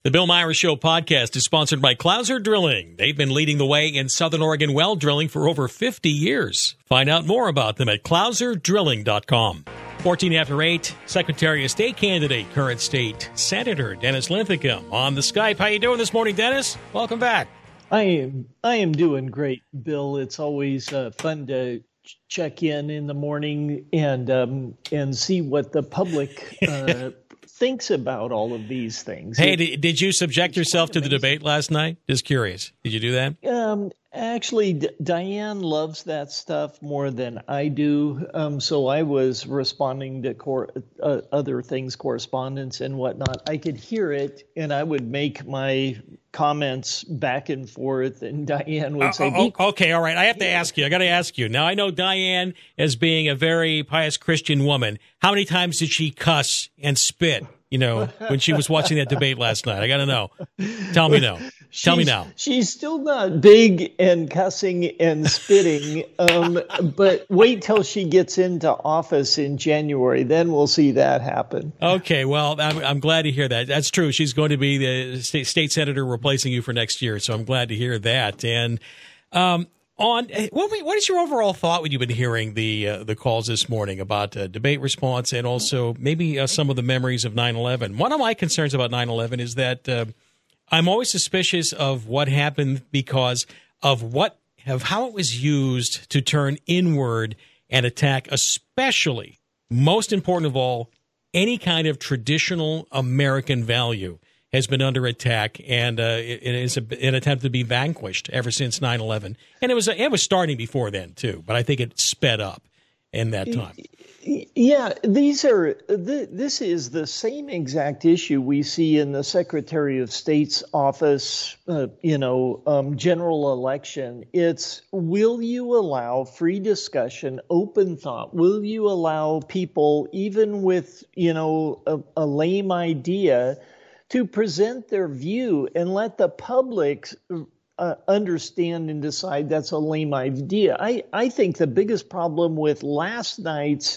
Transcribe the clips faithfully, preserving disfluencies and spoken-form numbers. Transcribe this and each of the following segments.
The Bill Myers Show podcast is sponsored by Clouser Drilling. They've been leading the way in Southern Oregon well drilling for over fifty years. Find out more about them at clouser drilling dot com. fourteen after eight, Secretary of State candidate, current state Senator Dennis Linthicum on the Skype. How you doing this morning, Dennis? Welcome back. I am I am doing great, Bill. It's always uh, fun to ch- check in in the morning and um, and see what the public uh, thinks about all of these things. Hey, it, did, did you subject yourself to the debate last night? Just curious. Did you do that? Um, actually, D- Diane loves that stuff more than I do. Um, so I was responding to cor- uh, other things, correspondence and whatnot. I could hear it, and I would make my comments back and forth, and Diane would say, uh, oh, okay, all right. I have to ask you. I got to ask you. Now, I know Diane as being a very pious Christian woman. How many times did she cuss and spit, you know, when she was watching that debate last night? I got to know. Tell me now. Tell me now. She's still not big and cussing and spitting, um, but wait till she gets into office in January. Then we'll see that happen. Okay, well, I'm, I'm glad to hear that. That's true. She's going to be the state, state senator replacing you for next year, so I'm glad to hear that. And um, on what, what is your overall thought when you've been hearing the uh, the calls this morning about uh, debate response and also maybe uh, some of the memories of nine eleven? One of my concerns about nine eleven is that uh, I'm always suspicious of what happened because of what of how it was used to turn inward and attack, especially, most important of all, any kind of traditional American value has been under attack, and uh, it, it is a, an attempt to be vanquished ever since nine eleven. And it was it was starting before then too, but I think it sped up in that time. Yeah, these are th- this is the same exact issue we see in the Secretary of State's office, uh, you know, um, general election. It's, will you allow free discussion, open thought? Will you allow people, even with, you know, a, a lame idea, to present their view and let the public Uh, understand and decide that's a lame idea? I, I think the biggest problem with last night's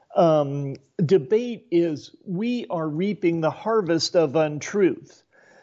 um, debate is we are reaping the harvest of untruth.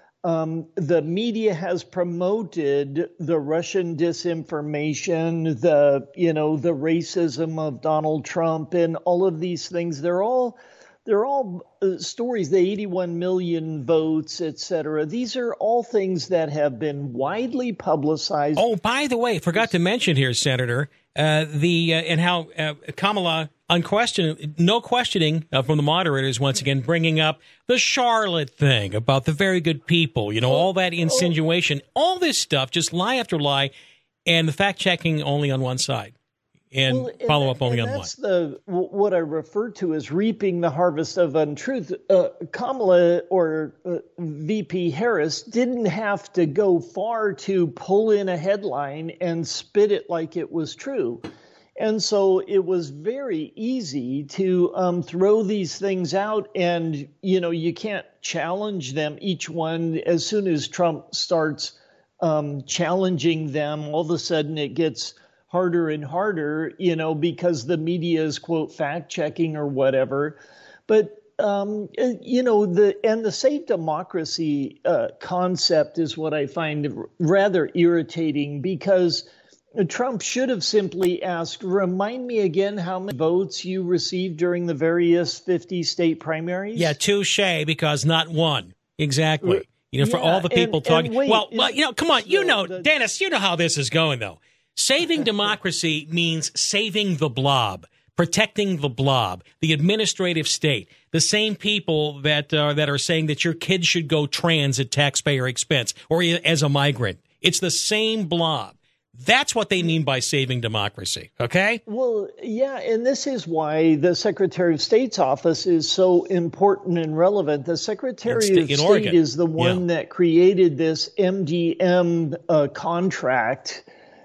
Um, the media has promoted the Russian disinformation, the, you know, the racism of Donald Trump and all of these things. They're all They're all uh, stories, the eighty-one million votes, et cetera. These are all things that have been widely publicized. Oh, by the way, forgot to mention here, Senator, uh, the uh, and how uh, Kamala, unquestioned, no questioning uh, from the moderators, once again, bringing up the Charlotte thing about the very good people, you know, all that insinuation, all this stuff, just lie after lie, and the fact-checking only on one side. And well, follow and, up only on that's one. The, what I refer to as reaping the harvest of untruth. Uh, Kamala or uh, V P Harris didn't have to go far to pull in a headline and spit it like it was true. And so it was very easy to um, throw these things out, and, you know, you can't challenge them, each one. As soon as Trump starts um, challenging them, all of a sudden it gets harder and harder, you know, because the media is, quote, fact checking or whatever. But, um, you know, the and the Save Democracy uh, concept is what I find rather irritating, because Trump should have simply asked, remind me again how many votes you received during the various fifty state primaries. Yeah, touche, because not one. Exactly. You know, for yeah, all the people and, talking. and wait, well, well, you know, come on. You so know, the, Dennis, you know how this is going, though. Saving democracy means saving the blob, protecting the blob, the administrative state, the same people that uh, that are saying that your kids should go trans at taxpayer expense or as a migrant. It's the same blob. That's what they mean by saving democracy, okay? Well, yeah, and this is why the Secretary of State's office is so important and relevant. The Secretary st- of State Oregon. is the one yeah. that created this M D M uh, contract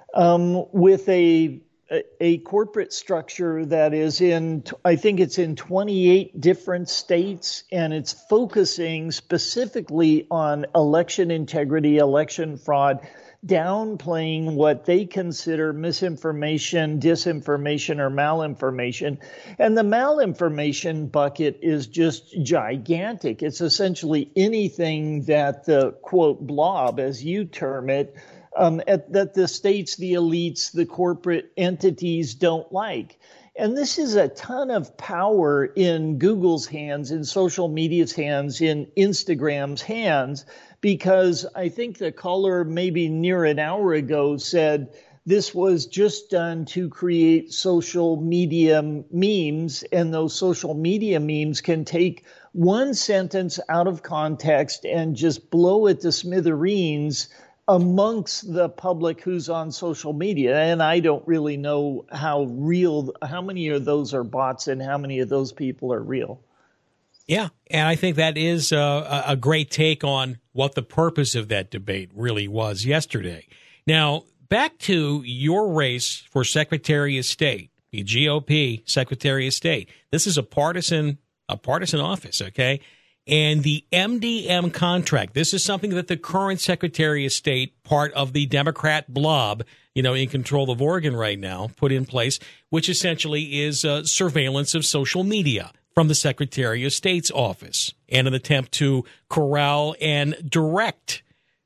um, with a, a corporate structure that is in, I think it's in twenty-eight different states, and it's focusing specifically on election integrity, election fraud. downplaying what they consider misinformation, disinformation, or malinformation. And the malinformation bucket is just gigantic. It's essentially anything that the, quote, blob, as you term it, um, at, that the states, the elites, the corporate entities don't like. And this is a ton of power in Google's hands, in social media's hands, in Instagram's hands, because I think the caller maybe near an hour ago said this was just done to create social media memes, and those social media memes can take one sentence out of context and just blow it to smithereens amongst the public who's on social media. And I don't really know how real, how many of those are bots and how many of those people are real. Yeah, and I think that is a, a great take on what the purpose of that debate really was yesterday. Now, back to your race for Secretary of State, the G O P Secretary of State. This is a partisan, a partisan office, okay? And the M D M contract, this is something that the current Secretary of State, part of the Democrat blob, you know, in control of Oregon right now, put in place, which essentially is uh, surveillance of social media from the Secretary of State's office and an attempt to corral and direct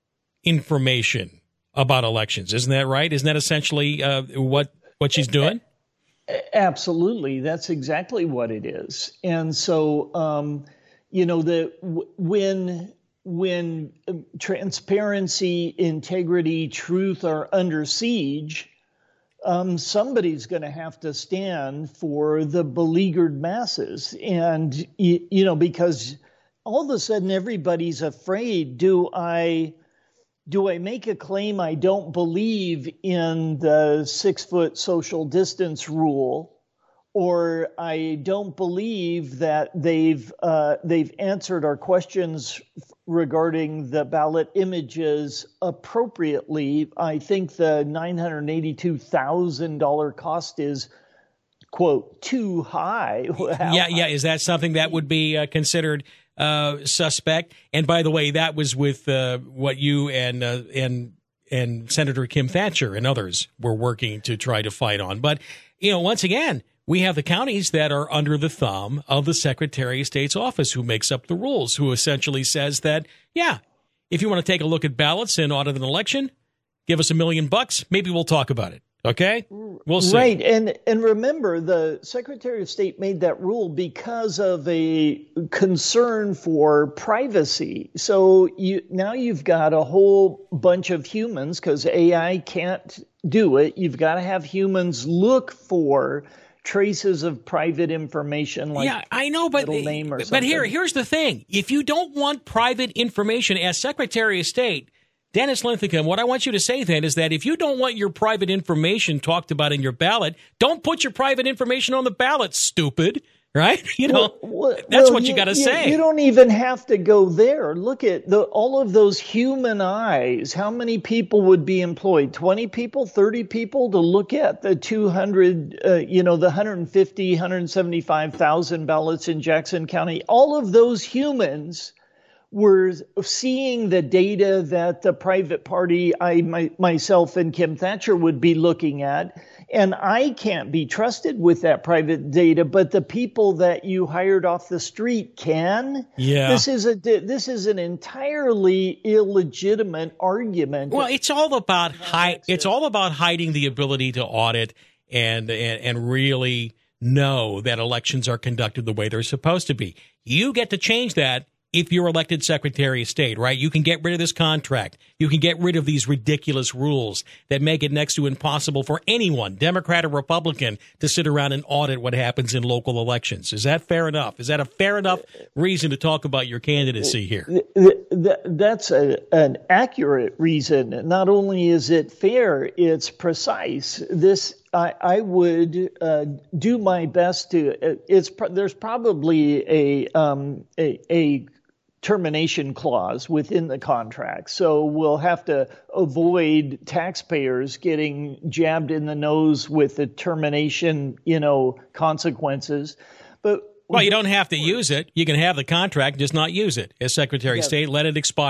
information about elections. Isn't that right? Isn't that essentially uh, what what she's doing? Absolutely. That's exactly what it is. And so, um, you know, the when when transparency, integrity, truth are under siege, um, somebody's going to have to stand for the beleaguered masses. And, you, you know, because all of a sudden everybody's afraid, do I do I make a claim I don't believe in the six-foot social distance rule, or I don't believe that they've uh, they've answered our questions regarding the ballot images appropriately? I think the nine hundred eighty-two thousand dollars cost is, quote, too high. How yeah, yeah. Is that something that would be uh, considered uh, suspect? And by the way, that was with uh, what you and uh, and and Senator Kim Thatcher and others were working to try to fight on. But, you know, once again, we have the counties that are under the thumb of the Secretary of State's office, who makes up the rules, who essentially says that, yeah, if you want to take a look at ballots and audit an election, give us a million bucks. Maybe we'll talk about it. Okay? We'll see. Right. And and remember, the Secretary of State made that rule because of a concern for privacy. So you now you've got a whole bunch of humans, because A I can't do it. You've got to have humans look for traces of private information, like yeah, I know, but middle name or but something. here, here's the thing: if you don't want private information as Secretary of State, Dennis Linthicum, what I want you to say then is that if you don't want your private information talked about in your ballot, don't put your private information on the ballot. Stupid, right? You know, well, well, that's well, what you, you got to you, say. You don't even have to go there. Look at the, all of those human eyes. How many people would be employed? twenty people, thirty people to look at the two hundred, uh, you know, the one hundred fifty, one hundred seventy-five thousand ballots in Jackson County. All of those humans were seeing the data that the private party, I my, myself and Kim Thatcher would be looking at. And I can't be trusted with that private data, but the people that you hired off the street can. Yeah. This is a this is an entirely illegitimate argument. Well, it's all about hi- it's all about hiding the ability to audit and, and and really know that elections are conducted the way they're supposed to be. You get to change that if you're elected Secretary of State, right? You can get rid of this contract. You can get rid of these ridiculous rules that make it next to impossible for anyone, Democrat or Republican, to sit around and audit what happens in local elections. Is that fair enough? Is that a fair enough reason to talk about your candidacy here? That's a, an accurate reason. Not only is it fair, it's precise. This I, I would uh, do my best to. It's there's probably a um, a, a termination clause within the contract. So we'll have to avoid taxpayers getting jabbed in the nose with the termination, you know, consequences. But well, you don't have to use it. You can have the contract, just not use it. As Secretary yeah. of State, let it expire.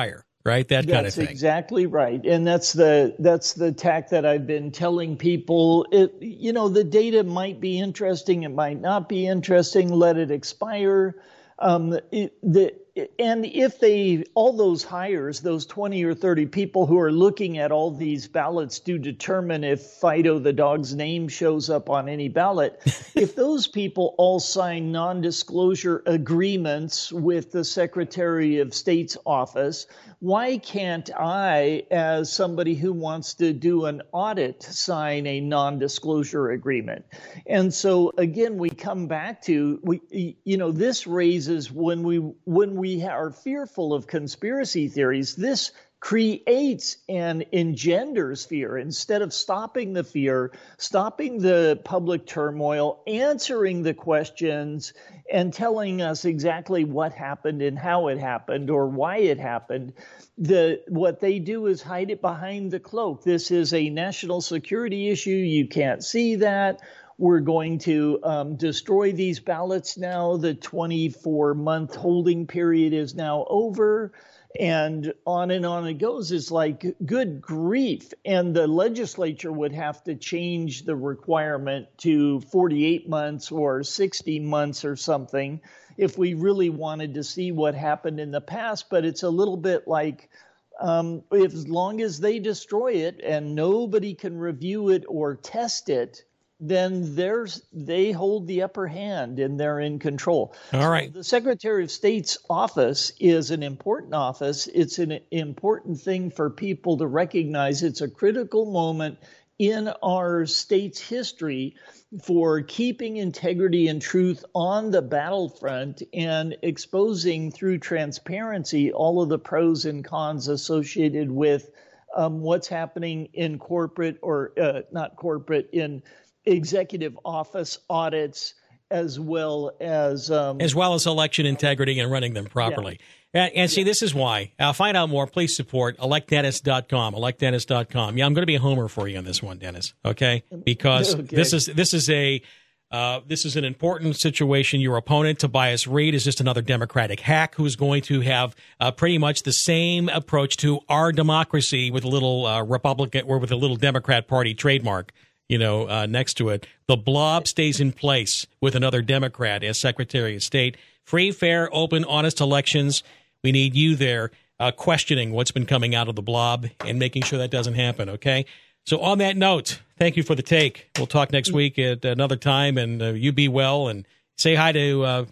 right? That kind of thing. That's exactly right. And that's the that's the tack that I've been telling people. It, you know, the data might be interesting. It might not be interesting. Let it expire. Um, it, the, and if they, all those hires, those twenty or thirty people who are looking at all these ballots to determine if Fido the dog's name shows up on any ballot, if those people all sign non-disclosure agreements with the Secretary of State's office, why can't I, as somebody who wants to do an audit, sign a non-disclosure agreement? And so again, we come back to, we, you know, this raises when we, when we are fearful of conspiracy theories, this creates and engenders fear. Instead of stopping the fear, stopping the public turmoil, answering the questions, and telling us exactly what happened and how it happened or why it happened, the what they do is hide it behind the cloak. This is a national security issue. You can't see that. We're going to um, destroy these ballots now. The twenty-four month holding period is now over. And on and on it goes. It's like, good grief. And the legislature would have to change the requirement to forty-eight months or sixty months or something if we really wanted to see what happened in the past. But it's a little bit like, um, if, as long as they destroy it and nobody can review it or test it, then there's they hold the upper hand and they're in control. All right. So the Secretary of State's office is an important office. It's an important thing for people to recognize. It's a critical moment in our state's history for keeping integrity and truth on the battlefront and exposing through transparency all of the pros and cons associated with um, what's happening in corporate or uh, not corporate, in executive office audits, as well as um, as well as election integrity and running them properly. Yeah. And, and see, yeah. This is why. Uh, find out more. Please support elect dennis dot com. elect dennis dot com. Yeah, I'm going to be a homer for you on this one, Dennis. Okay, because okay. this is this is a uh, this is an important situation. Your opponent, Tobias Reed, is just another Democratic hack who's going to have uh, pretty much the same approach to our democracy with a little uh, Republican or with a little Democrat Party trademark, you know, uh, next to it. The blob stays in place with another Democrat as Secretary of State. Free, fair, open, honest elections. We need you there uh, questioning what's been coming out of the blob and making sure that doesn't happen, okay? So on that note, thank you for the take. We'll talk next week at another time, and uh, you be well, and say hi to uh,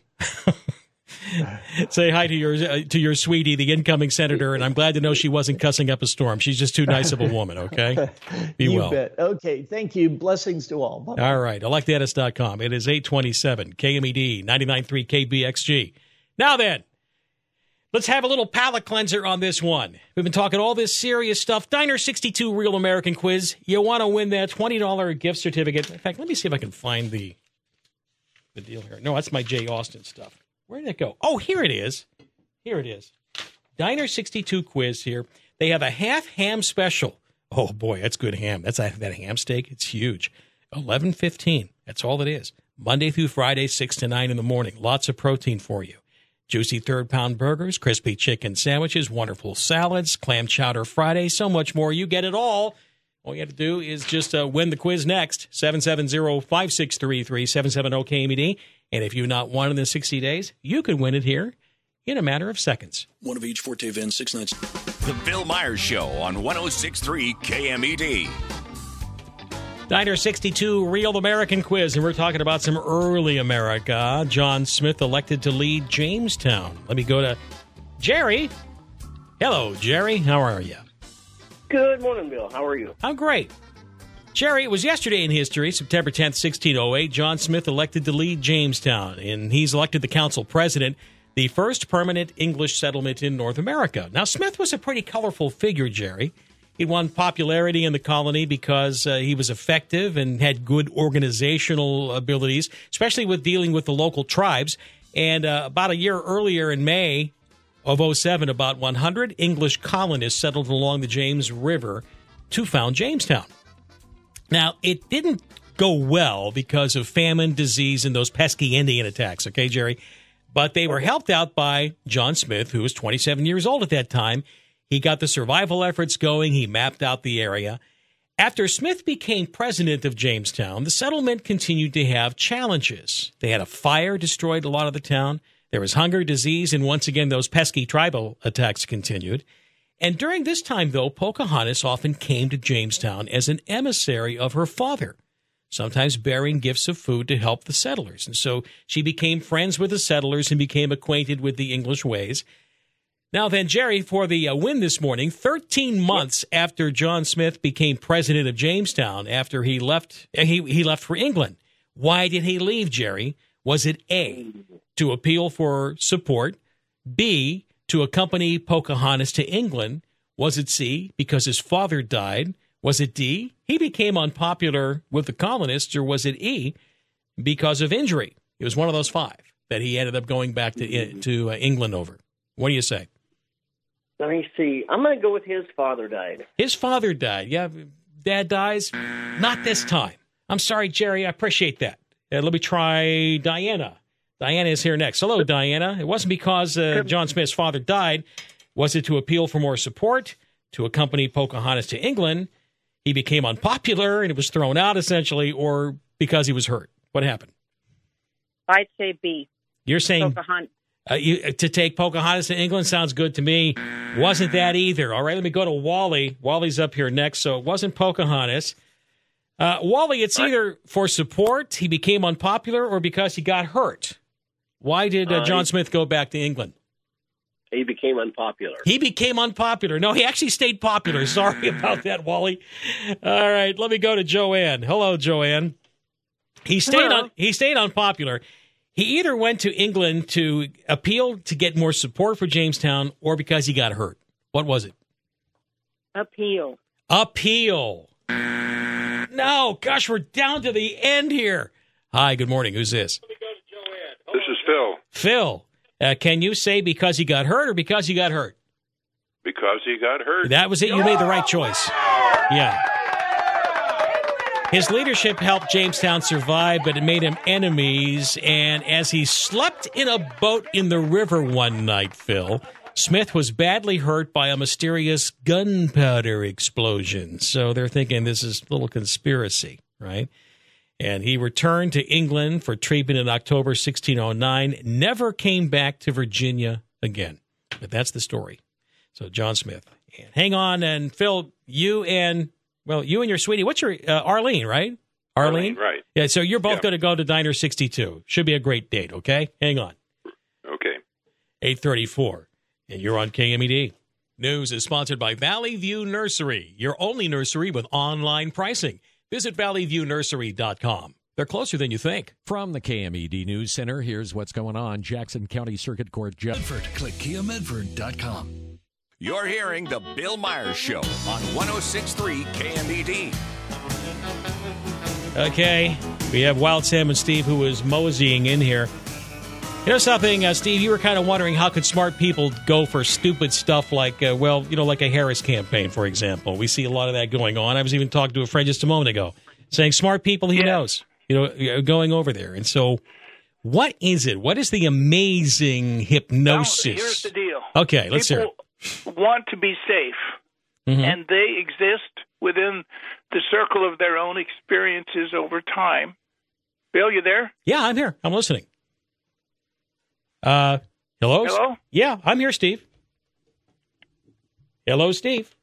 say hi to your uh, to your sweetie, the incoming senator, and I'm glad to know she wasn't cussing up a storm. She's just too nice of a woman, okay? Be you well. Bet. Okay, thank you. Blessings to all. Bye-bye. All right, elect dennis dot com. It is eight twenty-seven, K M E D, ninety-nine point three K B X G. Now then, let's have a little palate cleanser on this one. We've been talking all this serious stuff. Diner sixty-two Real American Quiz. You want to win that twenty dollars gift certificate. In fact, let me see if I can find the the deal here. No, that's my Jay Austen stuff. Where did it go? Oh, here it is. Here it is. Diner sixty-two quiz here. They have a half ham special. Oh, boy, that's good ham. That's a, that ham steak. It's huge. eleven fifteen. That's all it is. Monday through Friday, six to nine in the morning. Lots of protein for you. Juicy third-pound burgers, crispy chicken sandwiches, wonderful salads, clam chowder Friday, so much more. You get it all. All you have to do is just uh, win the quiz next. seven seven zero, five six three three, seven seven zero K M E D. And if you've not won in the sixty days, you can win it here in a matter of seconds. One of each, Forte Van, six nights. The Bill Myers Show on one oh six point three K M E D. Diner sixty-two Real American Quiz, and we're talking about some early America. John Smith elected to lead Jamestown. Let me go to Jerry. Hello, Jerry. How are you? Good morning, Bill. How are you? I'm great. Jerry, it was yesterday in history, September tenth, sixteen oh eight, John Smith elected to lead Jamestown, and he's elected the council president, the first permanent English settlement in North America. Now, Smith was a pretty colorful figure, Jerry. He won popularity in the colony because uh, he was effective and had good organizational abilities, especially with dealing with the local tribes. And uh, about a year earlier in May of oh seven, about one hundred English colonists settled along the James River to found Jamestown. Now, it didn't go well because of famine, disease, and those pesky Indian attacks, okay, Jerry? But they were helped out by John Smith, who was twenty-seven years old at that time. He got the survival efforts going. He mapped out the area. After Smith became president of Jamestown, the settlement continued to have challenges. They had a fire destroyed a lot of the town. There was hunger, disease, and once again, those pesky tribal attacks continued. And during this time, though, Pocahontas often came to Jamestown as an emissary of her father, sometimes bearing gifts of food to help the settlers. And so she became friends with the settlers and became acquainted with the English ways. Now then, Jerry, for the uh, win this morning, thirteen months after John Smith became president of Jamestown, after he left, he, he left for England. Why did he leave, Jerry? Was it A, to appeal for support, B, to accompany Pocahontas to England? Was it C, because his father died? Was it D, he became unpopular with the colonists? Or was it E, because of injury? It was one of those five that he ended up going back to, to uh, England over. What do you say? Let me see. I'm going to go with his father died. His father died. Yeah, Dad dies. Not this time. I'm sorry, Jerry. I appreciate that. Uh, let me try Diana. Diana is here next. Hello, Diana. It wasn't because uh, John Smith's father died. Was it to appeal for more support, to accompany Pocahontas to England? He became unpopular and it was thrown out, essentially, or because he was hurt? What happened? I'd say B. You're saying Pocahontas. Uh, you, to take Pocahontas to England sounds good to me. Wasn't that either. All right, let me go to Wally. Wally's up here next, so it wasn't Pocahontas. Uh, Wally, it's either for support, he became unpopular, or because he got hurt. Why did uh, John Smith go back to England? He became unpopular. He became unpopular. No, he actually stayed popular. Sorry about that, Wally. All right, let me go to Joanne. Hello, Joanne. He stayed Hello. on. He stayed unpopular. He either went to England to appeal to get more support for Jamestown or because he got hurt. What was it? Appeal. Appeal. No, gosh, we're down to the end here. Hi, good morning. Who's this? This is Phil. Phil, uh, can you say because he got hurt or because he got hurt? Because he got hurt. That was it. You made the right choice. Yeah. His leadership helped Jamestown survive, but it made him enemies. And as he slept in a boat in the river one night, Phil, Smith was badly hurt by a mysterious gunpowder explosion. So they're thinking this is a little conspiracy, right? And he returned to England for treatment in October sixteen oh nine, never came back to Virginia again. But that's the story. So John Smith. And hang on, and Phil, you and... Well, you and your sweetie, what's your, uh, Arlene, right? Arlene? Arlene, right. Yeah, so you're both Yeah. going to go to Diner sixty-two. Should be a great date, okay? Hang on. Okay. eight thirty-four, and you're on K M E D. News is sponsored by Valley View Nursery, your only nursery with online pricing. Visit valley view nursery dot com. They're closer than you think. From the K M E D News Center, here's what's going on. Jackson County Circuit Court Judge. Medford. Click kia medford dot com. You're hearing The Bill Myers Show on one oh six point three K M E D. Okay, we have Wild Sam and Steve who was moseying in here. You know something, uh, Steve, you were kind of wondering how could smart people go for stupid stuff like, uh, well, you know, like a Harris campaign, for example. We see a lot of that going on. I was even talking to a friend just a moment ago saying smart people he yeah. knows, you know, going over there. And so what is it? What is the amazing hypnosis? Well, here's the deal. Okay, let's people hear it. Want to be safe, mm-hmm. and they exist within the circle of their own experiences over time. Bill, you there? Yeah, I'm here. I'm listening. Uh, hello? Hello? Yeah, I'm here, Steve. Hello, Steve.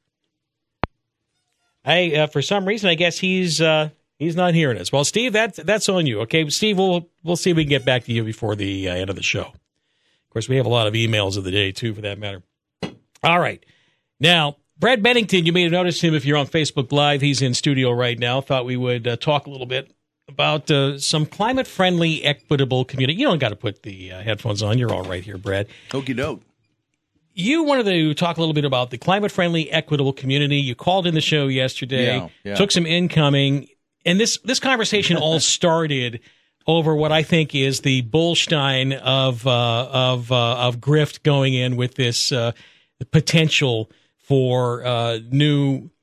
Hey, uh, for some reason, I guess he's uh, he's not hearing us. Well, Steve, that's that's on you. Okay, Steve, we'll we'll see if we can get back to you before the uh, end of the show. Of course, we have a lot of emails of the day too, for that matter. All right. Now, Brad Bennington, you may have noticed him if you're on Facebook Live. He's in studio right now. Thought we would uh, talk a little bit about uh, some climate-friendly, equitable community. You don't got to put the uh, headphones on. You're all right here, Brad. Okie doke. You wanted to talk a little bit about the climate-friendly, equitable community. You called in the show yesterday, yeah, yeah. took some incoming, and this, this conversation all started over what I think is the Bullstein of uh, of uh, of grift going in with this uh, potential for uh, new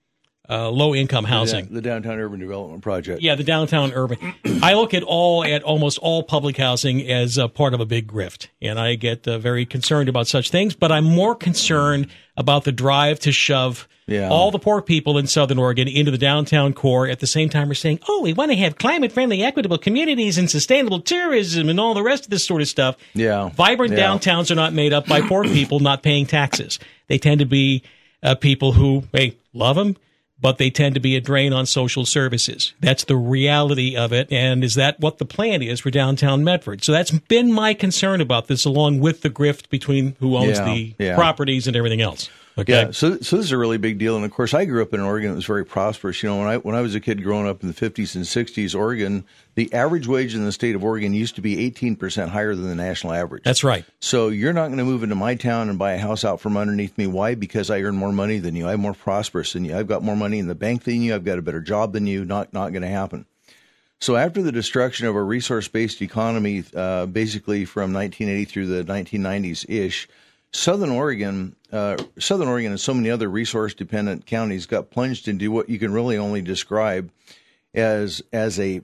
uh, low-income housing. The, the Downtown Urban Development Project. Yeah, the Downtown Urban. I look at all at almost all public housing as a part of a big grift, and I get uh, very concerned about such things. But I'm more concerned about the drive to shove yeah. all the poor people in Southern Oregon into the downtown core. At the same time, we're saying, "Oh, we want to have climate-friendly, equitable communities and sustainable tourism and all the rest of this sort of stuff." Yeah, vibrant yeah. downtowns are not made up by poor people not paying taxes. They tend to be uh, people who, hey, love them, but they tend to be a drain on social services. That's the reality of it. And is that what the plan is for downtown Medford? So that's been my concern about this, along with the grift between who owns yeah, the yeah. properties and everything else. Okay. Yeah, so so this is a really big deal. And of course, I grew up in Oregon that was very prosperous. You know, when I when I was a kid growing up in the fifties and sixties, Oregon, the average wage in the state of Oregon used to be eighteen percent higher than the national average. That's right. So you're not going to move into my town and buy a house out from underneath me. Why? Because I earn more money than you. I'm more prosperous than you. I've got more money in the bank than you. I've got a better job than you. Not not going to happen. So after the destruction of a resource-based economy, uh, basically from nineteen eighty through the nineteen nineties-ish, Southern Oregon, uh, Southern Oregon and so many other resource-dependent counties got plunged into what you can really only describe as as a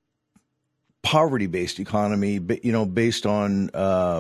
poverty-based economy, you know, based on uh,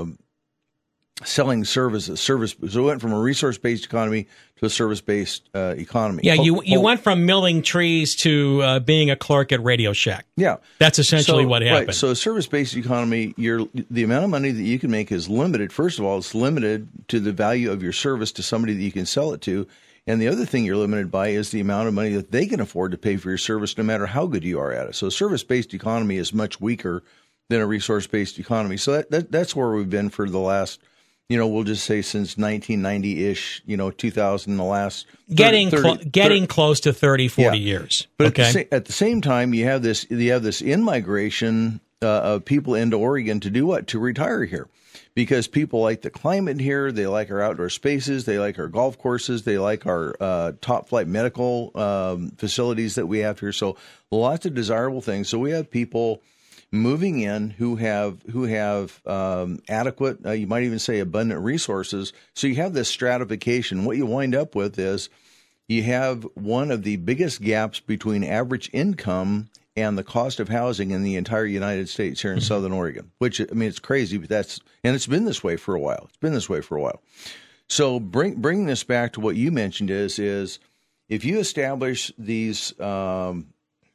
selling services. Service. So it went from a resource-based economy to a service-based uh, economy. Yeah, you you went from milling trees to uh, being a clerk at Radio Shack. Yeah, that's essentially so, what happened. Right. So, a service-based economy, you're, the amount of money that you can make is limited. First of all, it's limited to the value of your service to somebody that you can sell it to, and the other thing you're limited by is the amount of money that they can afford to pay for your service, no matter how good you are at it. So, a service-based economy is much weaker than a resource-based economy. So that, that that's where we've been for the last. You know, we'll just say since nineteen ninety-ish, you know, two thousand, the last thirty, getting thirty, cl- getting thirty, close to thirty, forty yeah. years. But okay. at, the sa- at the same time, you have this you have this in-migration uh, of people into Oregon to do what? To retire here. Because people like the climate here, they like our outdoor spaces, they like our golf courses, they like our uh, top-flight medical um, facilities that we have here. So lots of desirable things. So we have people moving in who have who have um, adequate, uh, you might even say abundant resources. So you have this stratification. What you wind up with is you have one of the biggest gaps between average income and the cost of housing in the entire United States here in mm-hmm. Southern Oregon, which, I mean, it's crazy, but that's, and it's been this way for a while. It's been this way for a while. So bring, bringing this back to what you mentioned is, is if you establish these um,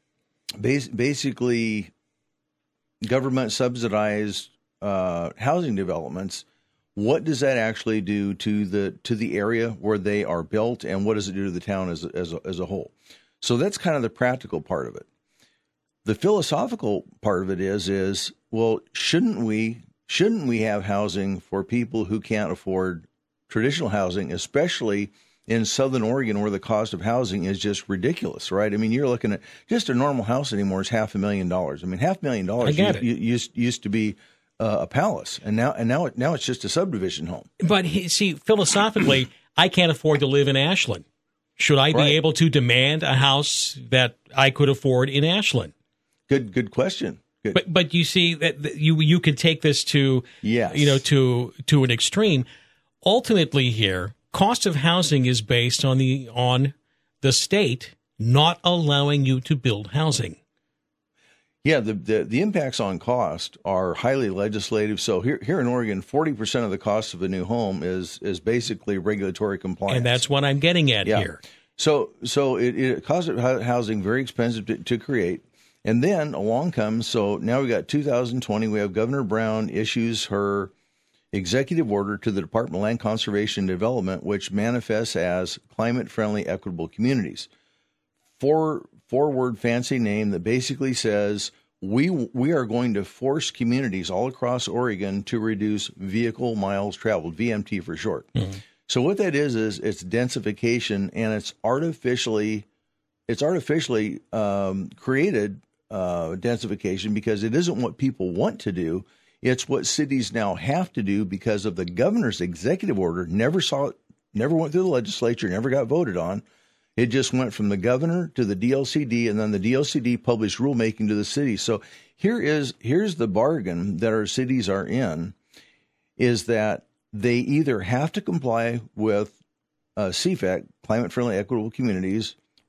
bas- basically government subsidized uh, housing developments, what does that actually do to the to the area where they are built, and what does it do to the town as as a, as a whole? So that's kind of the practical part of it. The philosophical part of it is is well, shouldn't we shouldn't we have housing for people who can't afford traditional housing, especially in Southern Oregon, where the cost of housing is just ridiculous, right? I mean, you're looking at just a normal house anymore is half a million dollars. I mean, half a million dollars used, used, used to be uh, a palace, and now and now it, now it's just a subdivision home. But he, see, philosophically, I can't afford to live in Ashland. Should I be right. able to demand a house that I could afford in Ashland? Good, good question. Good. But but you see that you you could take this to yes. you know to to an extreme. Ultimately, here, cost of housing is based on the on the state not allowing you to build housing. Yeah, the, the the impacts on cost are highly legislative. So here here in Oregon, forty percent of the cost of a new home is is basically regulatory compliance, and that's what I'm getting at yeah. here. So so it, it cost of housing very expensive to, to create, and then along comes. So now we got two thousand twenty. We have Governor Brown issues her executive order to the Department of Land Conservation and Development, which manifests as climate-friendly, equitable communities. Four four-word fancy name that basically says we we are going to force communities all across Oregon to reduce vehicle miles traveled, V M T for short. Mm-hmm. So what that is is it's densification, and it's artificially it's artificially um, created uh, densification because it isn't what people want to do. It's what cities now have to do because of the governor's executive order. Never saw it, never went through the legislature, never got voted on. It just went from the governor to the D L C D, and then the D L C D published rulemaking to the city. So here is here's the bargain that our cities are in, is that they either have to comply with uh, C F E C, Climate Friendly Equitable Communities,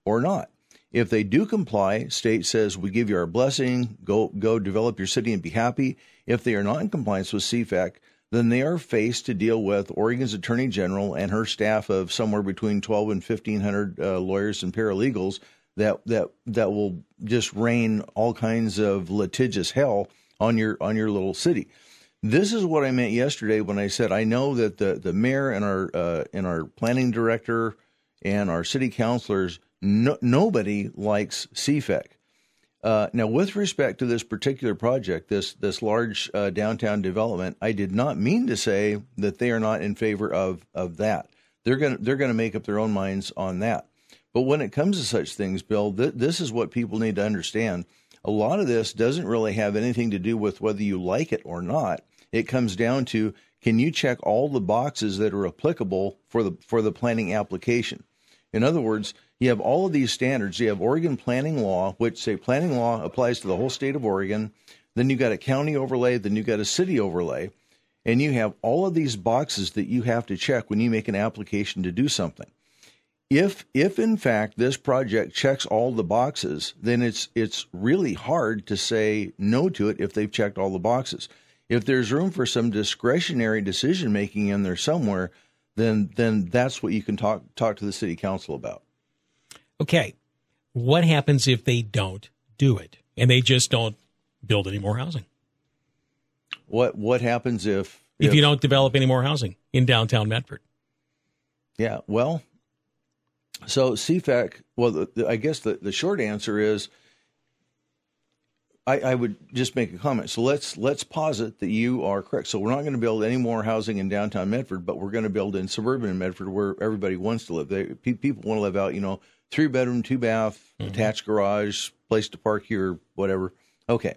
or not. If they do comply, state says we give you our blessing, go go develop your city and be happy. If they are not in compliance with C FAC, then they are faced to deal with Oregon's Attorney General and her staff of somewhere between twelve and fifteen hundred uh, lawyers and paralegals that that that will just rain all kinds of litigious hell on your on your little city. This is what I meant yesterday when I said I know that the the mayor and our uh, and our planning director and our city councilors, no, nobody likes C FAC. Uh, now, with respect to this particular project, this this large uh, downtown development, I did not mean to say that they are not in favor of of that. They're going they're going to make up their own minds on that. But when it comes to such things, Bill, th- this is what people need to understand. A lot of this doesn't really have anything to do with whether you like it or not. It comes down to, can you check all the boxes that are applicable for the for the planning application? In other words, you have all of these standards. You have Oregon planning law, which say planning law applies to the whole state of Oregon. Then you got a county overlay. Then you got a city overlay. And you have all of these boxes that you have to check when you make an application to do something. If, if in fact, this project checks all the boxes, then it's it's really hard to say no to it if they've checked all the boxes. If there's room for some discretionary decision-making in there somewhere, then then that's what you can talk talk to the city council about. Okay, what happens if they don't do it and they just don't build any more housing? What what happens if if, if you don't develop any more housing in downtown Medford? Yeah, well, so C FAC. Well, the, the, I guess the, the short answer is, I, I would just make a comment. So let's let's posit that you are correct. So we're not going to build any more housing in downtown Medford, but we're going to build in suburban Medford where everybody wants to live. They, pe- people want to live out, you know, three bedroom, two bath, mm-hmm. attached garage, place to park here, whatever. Okay.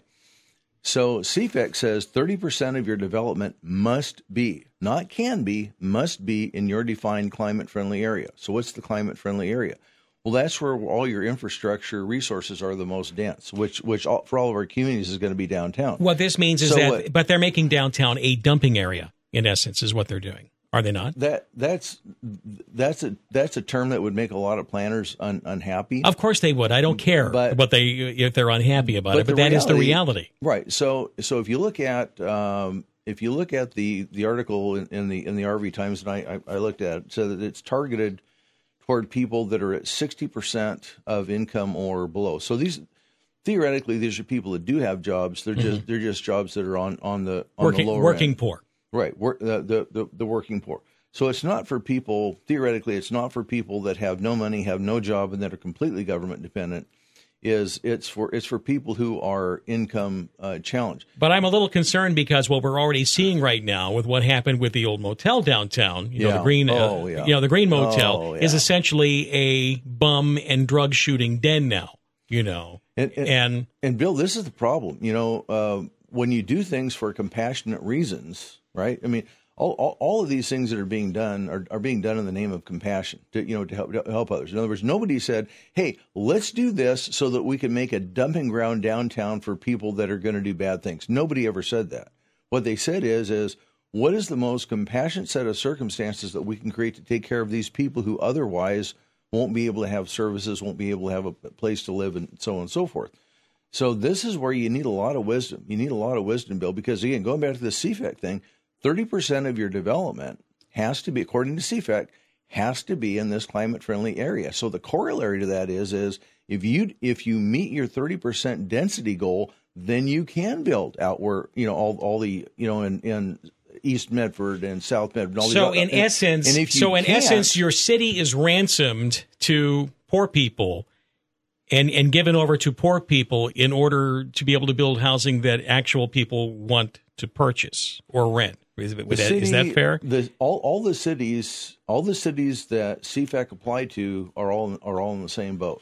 So C FAC says thirty percent of your development must be, not can be, must be in your defined climate-friendly area. So what's the climate-friendly area? Well, that's where all your infrastructure resources are the most dense, which which all, for all of our communities is going to be downtown. What this means is so that, what, but they're making downtown a dumping area, in essence, is what they're doing. Are they not? That that's that's a that's a term that would make a lot of planners un, unhappy. Of course they would. I don't care, but, but they if they're unhappy about but it. But that reality, is the reality, right? So so if you look at um, if you look at the, the article in, in the in the R V Times, and I, I, I looked at it, so that it's targeted toward people that are at sixty percent of income or below. So these theoretically, these are people that do have jobs. They're just mm-hmm. they're just jobs that are on on the on working the lower working end. poor. Right, work, the, the, the, the working poor. So it's not for people, theoretically, it's not for people that have no money, have no job, and that are completely government dependent. Is it's for it's for people who are income uh, challenged. But I'm a little concerned because what we're already seeing right now with what happened with the old motel downtown, you know, yeah. the green, oh, uh, yeah. you know, the Green Motel oh, yeah. is essentially a bum and drug shooting den now. You know, and and, and and Bill, this is the problem. You know, uh, when you do things for compassionate reasons. Right. I mean, all, all all of these things that are being done are, are being done in the name of compassion, to, you know, to help, to help others. In other words, nobody said, hey, let's do this so that we can make a dumping ground downtown for people that are going to do bad things. Nobody ever said that. What they said is, is what is the most compassionate set of circumstances that we can create to take care of these people who otherwise won't be able to have services, won't be able to have a place to live, and so on and so forth. So this is where you need a lot of wisdom. You need a lot of wisdom, Bill, because, again, going back to the C FAC thing, thirty percent of your development has to be, according to C FAC, has to be in this climate-friendly area. So the corollary to that is, is if you if you meet your thirty percent density goal, then you can build out where, you know, all all the, you know, in, in East Medford and South Medford. And all so these, in and, essence, and if you so in essence, can't, your city is ransomed to poor people and and given over to poor people in order to be able to build housing that actual people want to purchase or rent. Is, that, city, is that fair? The, all, all the cities, all the cities that C FAC apply to are all are all in the same boat.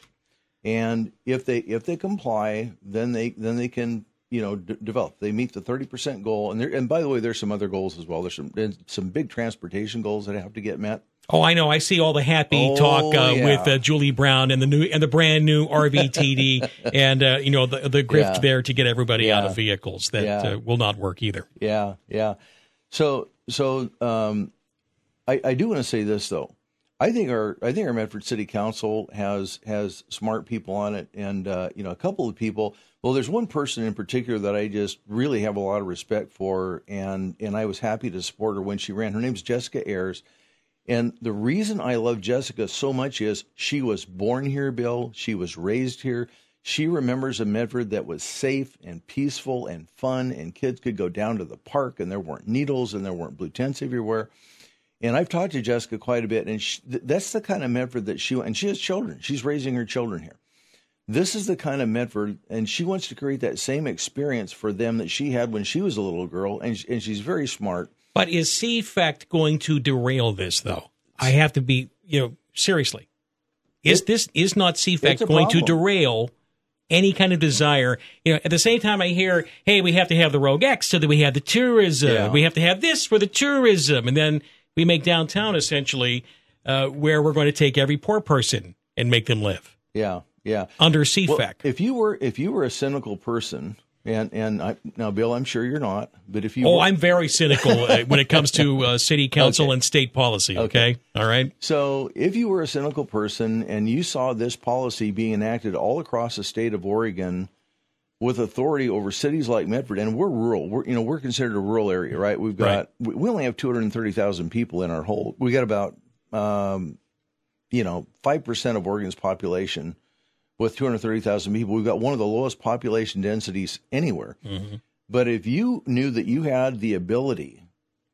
And if they if they comply, then they then they can you know d- develop. They meet the thirty percent goal, and there. And by the way, there's some other goals as well. There's some there's some big transportation goals that have to get met. Oh, I know. I see all the happy oh, talk uh, yeah. with uh, Julie Brown and the new and the brand new R V T D, and uh, you know the the grift yeah. there to get everybody yeah. out of vehicles that yeah. uh, will not work either. Yeah, yeah. So so um, I, I do want to say this though. I think our I think our Medford City Council has has smart people on it, and uh, you know, a couple of people. Well, there's one person in particular that I just really have a lot of respect for, and and I was happy to support her when she ran. Her name's Jessica Ayers, and the reason I love Jessica so much is she was born here, Bill. She was raised here. She remembers a Medford that was safe and peaceful and fun, and kids could go down to the park, and there weren't needles and there weren't blue tents everywhere. And I've talked to Jessica quite a bit, and she, that's the kind of Medford that she, and she has children. She's raising her children here. This is the kind of Medford, and she wants to create that same experience for them that she had when she was a little girl, and, and she's very smart. But is C FECT going to derail this, though? I have to be, you know, seriously. Is it, this, is not C FECT going problem. to derail any kind of desire? You know, at the same time I hear, hey, we have to have the Rogue X so that we have the tourism. Yeah. We have to have this for the tourism. And then we make downtown essentially uh, where we're going to take every poor person and make them live. Yeah, yeah. Under C FECT. Well, if you were if you were a cynical person, and and I, now, Bill, I'm sure you're not, but if you oh, were, I'm very cynical uh, when it comes to uh, city council okay. and state policy. Okay? okay, all right. So if you were a cynical person and you saw this policy being enacted all across the state of Oregon, with authority over cities like Medford, and we're rural. We're you know we're considered a rural area, right? We've got right. we only have two hundred thirty thousand people in our whole. We got about um, you know five percent of Oregon's population with two hundred thirty thousand people. We've got one of the lowest population densities anywhere. Mm-hmm. But if you knew that you had the ability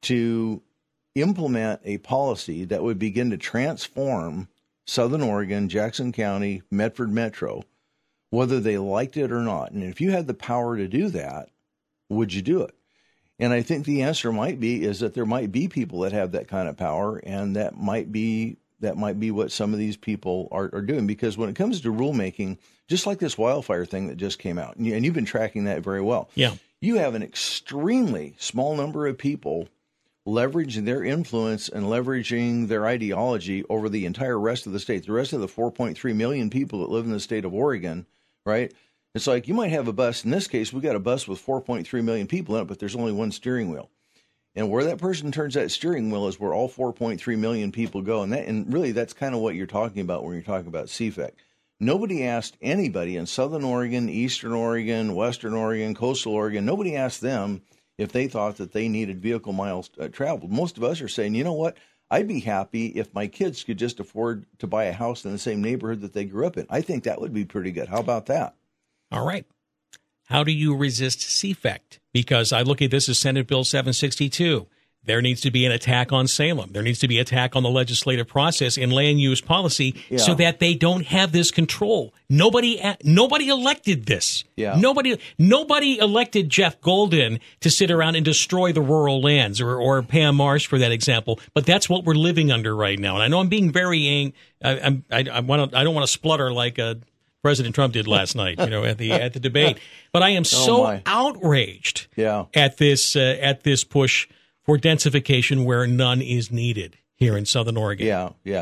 to implement a policy that would begin to transform Southern Oregon, Jackson County, Medford Metro, whether they liked it or not. And if you had the power to do that, would you do it? And I think the answer might be is that there might be people that have that kind of power, and that might be that might be what some of these people are, are doing. Because when it comes to rulemaking, just like this wildfire thing that just came out, and, you, and you've been tracking that very well, yeah, you have an extremely small number of people leveraging their influence and leveraging their ideology over the entire rest of the state. The rest of the four point three million people that live in the state of Oregon, right? It's like you might have a bus. In this case, we got a bus with four point three million people in it, but there's only one steering wheel. And where that person turns that steering wheel is where all four point three million people go. And that, and really, that's kind of what you're talking about when you're talking about C FECT. Nobody asked anybody in Southern Oregon, Eastern Oregon, Western Oregon, Coastal Oregon, nobody asked them if they thought that they needed vehicle miles uh, traveled. Most of us are saying, you know what? I'd be happy if my kids could just afford to buy a house in the same neighborhood that they grew up in. I think that would be pretty good. How about that? All right. How do you resist C FECT? Because I look at this as Senate Bill seven sixty-two. There needs to be an attack on Salem. There needs to be an attack on the legislative process in land use policy yeah. so that they don't have this control. Nobody nobody elected this. Yeah. Nobody nobody elected Jeff Golden to sit around and destroy the rural lands, or, or Pam Marsh for that example. But that's what we're living under right now. And I know I'm being very ang- I, I'm, I, I, want to, I don't want to splutter like uh, President Trump did last night, you know, at the at the debate. But I am so oh outraged yeah. at this uh, at this push for densification where none is needed here in Southern Oregon. Yeah, yeah.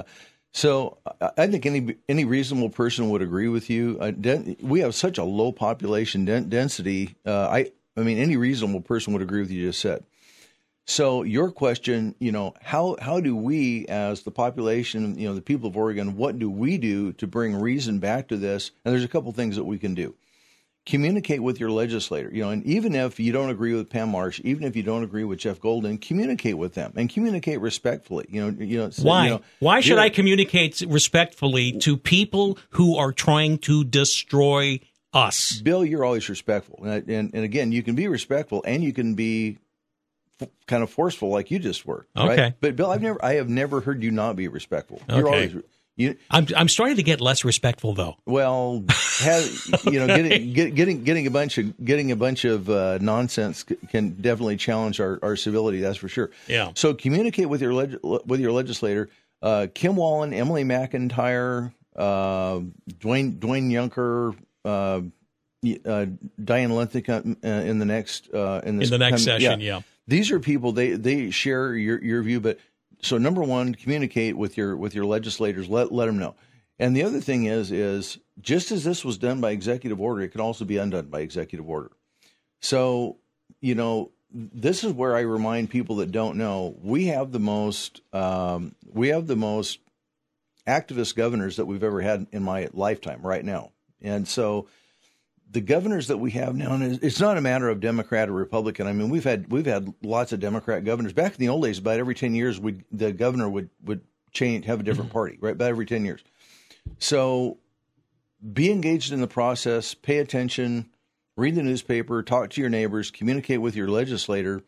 So I think any any reasonable person would agree with you. Uh, den- we have such a low population den- density. Uh, I I mean, any reasonable person would agree with you just said. So your question, you know, how how do we, as the population, you know, the people of Oregon, what do we do to bring reason back to this? And there's a couple things that we can do. Communicate with your legislator, you know, and even if you don't agree with Pam Marsh, even if you don't agree with Jeff Golden, communicate with them and communicate respectfully. You know, you know. Why? You know, Why should I communicate respectfully to people who are trying to destroy us? Bill, you're always respectful, and and, and again, you can be respectful and you can be f- kind of forceful, like you just were. Okay, right? But Bill, I've never, I have never heard you not be respectful. Okay. You're always. You, I'm I'm starting to get less respectful, though. Well, have, you know, getting get, getting getting a bunch of getting a bunch of uh, nonsense can definitely challenge our, our civility. That's for sure. Yeah. So communicate with your leg, with your legislator. Uh, Kim Wallen, Emily McIntyre, uh, Dwayne Dwayne Yunker, uh, uh, Diane Linthicum uh, in the next uh, in, this in the next time, session. Yeah. yeah. These are people they they share your your view, but. So number one, communicate with your with your legislators. Let let them know. And the other thing is is just as this was done by executive order, it can also be undone by executive order. So you know this is where I remind people that don't know we have the most um, we have the most activist governors that we've ever had in my lifetime right now. And so the governors that we have now, and it's not a matter of Democrat or Republican. I mean, we've had we've had lots of Democrat governors. Back in the old days, about every ten years, we the governor would, would change, have a different party, right? About every ten years. So be engaged in the process, pay attention, read the newspaper, talk to your neighbors, communicate with your legislator.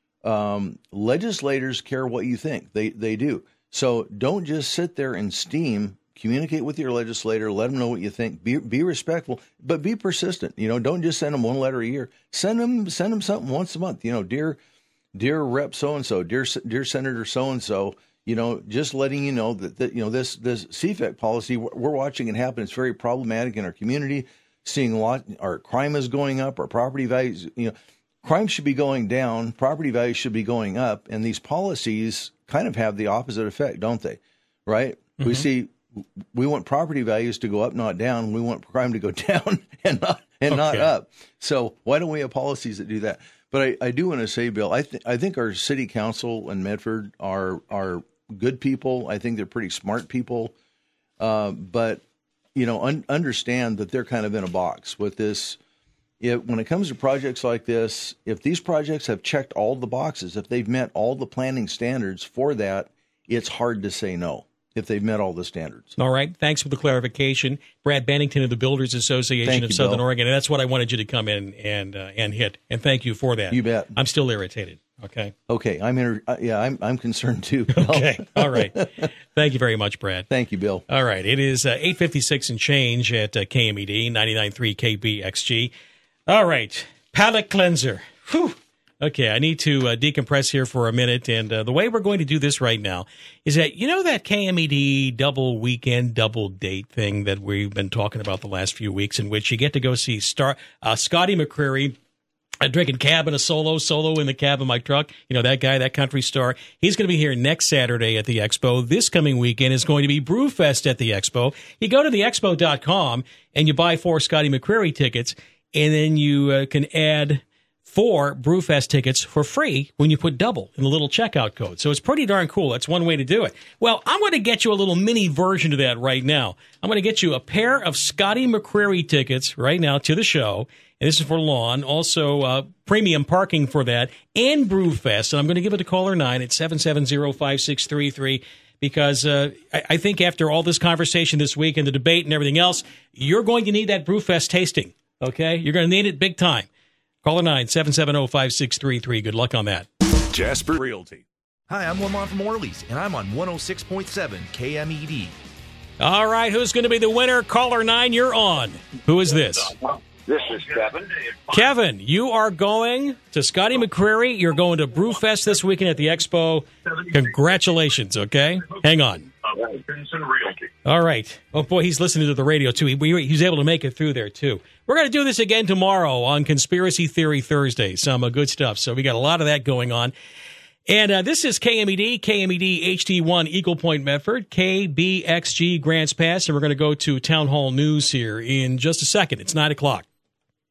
Um, legislators care what you think. They they do. So don't just sit there and steam. Communicate with your legislator. Let them know what you think. Be be respectful, but be persistent. You know, don't just send them one letter a year. Send them send them something once a month. You know, dear dear Rep so and so, dear dear Senator so and so. You know, just letting you know that, that you know this this C F E C policy, we're watching it happen. It's very problematic in our community. Seeing a lot, our crime is going up. Our property values, you know, crime should be going down. Property values should be going up. And these policies kind of have the opposite effect, don't they? Right? Mm-hmm. We see. We want property values to go up, not down. We want crime to go down and not and okay. not up. So why don't we have policies that do that? But I, I do want to say, Bill, I think I think our city council in Medford are are good people. I think they're pretty smart people. Uh, but you know, un- understand that they're kind of in a box with this. If, when it comes to projects like this, if these projects have checked all the boxes, if they've met all the planning standards for that, it's hard to say no. If they've met all the standards. All right. Thanks for the clarification. Brad Bennington of the Builders Association thank of you, Southern Bill. Oregon. And that's what I wanted you to come in and uh, and hit. And thank you for that. You bet. I'm still irritated. Okay. Okay. I'm inter- uh, yeah, I'm I'm concerned too. Okay. All right. Thank you very much, Brad. Thank you, Bill. All right. It is uh, eight fifty-six and change at uh, K M E D, ninety-nine point three K B X G. All right. Palate cleanser. Whew. Okay, I need to uh, decompress here for a minute, and uh, the way we're going to do this right now is that, you know that K M E D double weekend, double date thing that we've been talking about the last few weeks, in which you get to go see Star uh, Scotty McCreery uh, drinking cab in a solo, solo in the cab of my truck. You know, that guy, that country star. He's going to be here next Saturday at the Expo. This coming weekend is going to be Brewfest at the Expo. You go to the expo dot com, and you buy four Scotty McCreery tickets, and then you uh, can add four Brewfest tickets for free when you put double in the little checkout code. So it's pretty darn cool. That's one way to do it. Well, I'm going to get you a little mini version of that right now. I'm going to get you a pair of Scotty McCreery tickets right now to the show. And this is for lawn. Also, uh, premium parking for that and Brewfest. And I'm going to give it to caller nine at seven seven zero, five six three three. Because uh, I, I think after all this conversation this week and the debate and everything else, you're going to need that Brewfest tasting. Okay? You're going to need it big time. Caller nine, seven seven zero, five six three three. Good luck on that. Jasper Realty. Hi, I'm Lamont from Orleans, and I'm on one oh six point seven K M E D. All right, who's going to be the winner? Caller nine, you're on. Who is this? This is Kevin. Kevin, you are going to Scotty McCreery. You're going to Brewfest this weekend at the Expo. Congratulations, okay? Hang on. All right. Oh, boy, he's listening to the radio, too. He, he was able to make it through there, too. We're going to do this again tomorrow on Conspiracy Theory Thursday. Some uh, good stuff. So we got a lot of that going on. And uh, this is K M E D, K M E D H D one Eagle Point, Medford, K B X G Grants Pass. And we're going to go to Town Hall News here in just a second. It's nine o'clock.